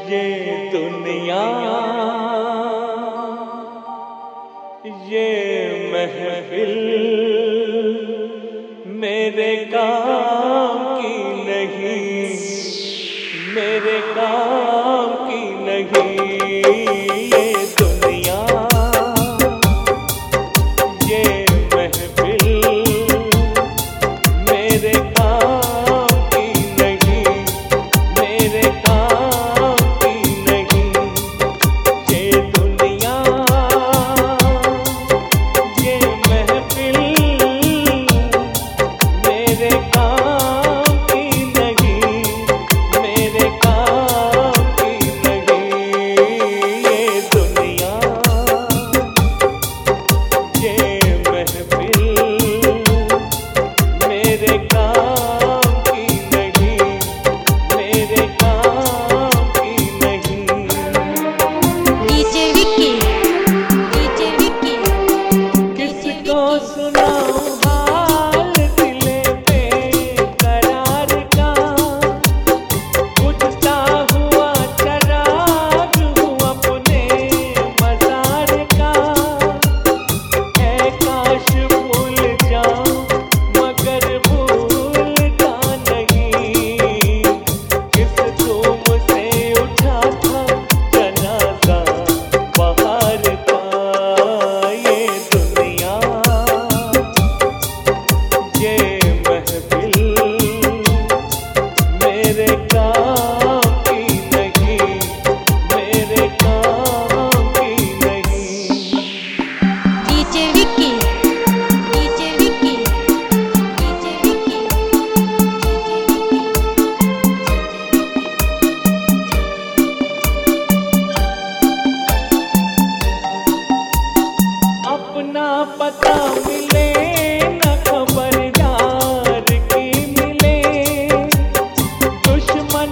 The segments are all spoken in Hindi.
ये दुनिया, ये महफिल मेरे काम की नहीं, मेरे काम की नहीं। ये दुनिया, ये महफिल मेरे काम की नहीं, मेरे काम की नहीं। ये दुनिया, ये महफिल मेरे काम की नहीं, मेरे काम की नहीं। ये दुनिया, ये महफिल मेरे काम की नहीं, मेरे काम की नहीं। डीजे विक्की, डीजे विक्की, किसको सुनाऊं हाल दिले बेकरार का, बुझता हुआ चराग हूँ अपने मज़ार का। ऐ काश भूल जाऊं मगर भूलता नहीं, किस धूम से उठा था जनाजा बहार का। ये दुनिया, ये महफिल मेरे काम की नहीं, मेरे काम की नहीं। DJ Vicky, DJ Vicky, DJ Vicky, अपना पता मिले न खबर यार की मिले, दुश्मन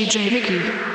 DJ Vicky.